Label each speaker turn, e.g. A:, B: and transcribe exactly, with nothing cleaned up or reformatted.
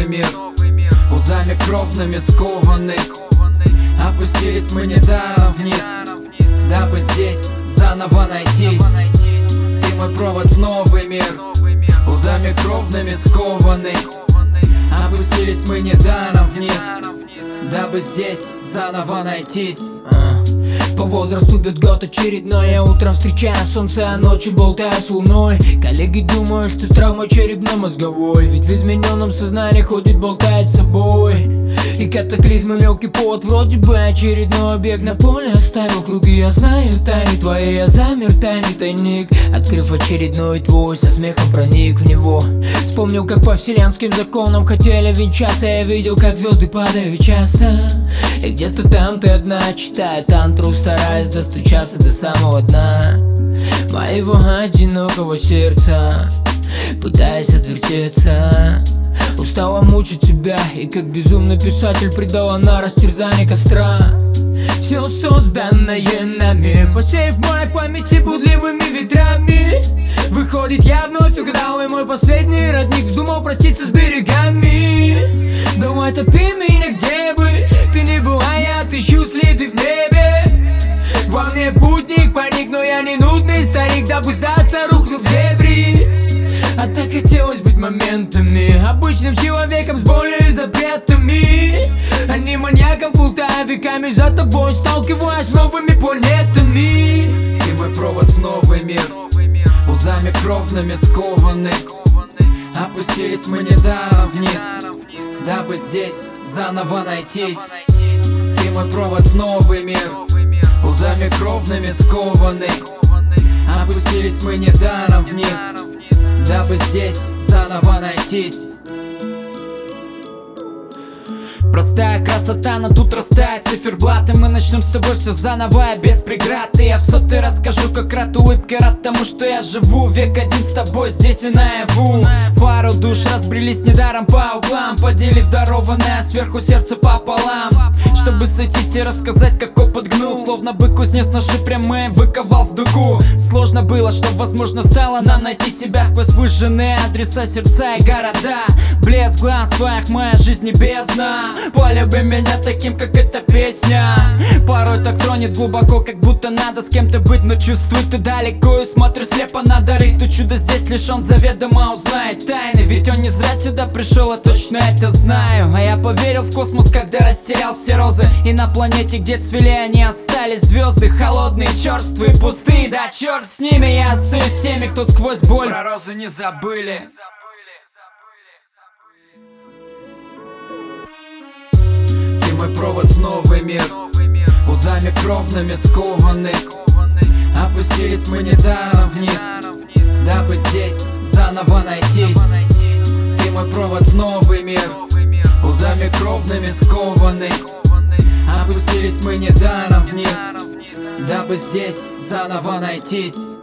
A: мир, узами кровными скованы. Опустились мы недаром вниз, дабы здесь заново найтись. Ты мой провод в новый мир, узами кровными скованы. Опустились мы недаром вниз, дабы здесь заново найтись.
B: По возрасту бьет год очередной. Я утром встречаю солнце, а ночью болтаю с луной. Коллеги думают, что с травмой черепно-мозговой, ведь в измененном сознании ходит, болтает с собой. И катаклизмы мелкий повод, вроде бы очередной объект на поле оставил круги. Я знаю тайны твои, я замер, тайный тайник. Открыв очередной твой, со смехом проник в него. Вспомнил, как по вселенским законам хотели венчаться. Я видел, как звезды падают часто. И где-то там ты одна, читая тантру, стараясь достучаться до самого дна моего одинокого сердца, пытаясь отвертеться. Устала мучить себя, и как безумный писатель предала на растерзание костра все созданное нами, посеяв в моей памяти будливыми ветрами. Выходит, я вновь угадал, и мой последний родник вздумал проститься с берегами. Давай топи меня, где бы ты ни была, я отыщу следы в небе. Во мне путник, парик, но я не нудный старик, дабы сдаться, рухнув в дебри. А так хотелось быть моментами, обычным человеком с болью и запретами, а не маньяком, плутая веками за тобой, сталкиваясь с новыми планетами.
A: Ты мой провод в новый мир, узами кровными скованы. Опустились мы недаром вниз, дабы здесь заново найтись. Ты мой провод в новый мир, узами кровными скованы. Опустились мы недаром вниз, дабы здесь заново найтись. Простая красота, но тут растает циферблат, и мы начнем с тобой все заново, без преград. И я в сотый расскажу, как рад улыбкой, рад тому, что я живу век один с тобой здесь и наяву. Пару душ разбрелись недаром по углам, поделив дарованное сверху сердце пополам, чтобы сойтись и рассказать, как опыт гнул, словно бы кузнец ножи прямые выковал в дугу. Сложно было, что возможно стало нам найти себя сквозь выжженные адреса, сердца и города. Блеск глаз твоих, моя жизнь небесна. Полюби меня таким, как эта песня. Порой так тронет глубоко, как будто надо с кем-то быть, но чувствуй ты далеко и смотришь слепо на дары. То чудо здесь лишь он заведомо узнает тайны, ведь он не зря сюда пришел, я точно это знаю. А я поверил в космос, когда растерял все розы, и на планете, где цвели они, остались звезды холодные, черствые, пустые. Да черт с ними, я остаюсь с теми, кто сквозь боль про розы не забыли. Мой провод в новый мир, узами кровными скованы. Опустились мы недаром вниз, дабы здесь заново найтись. Ты мой провод в новый мир, узами кровными скованы. Опустились мы недаром вниз, дабы здесь заново найтись.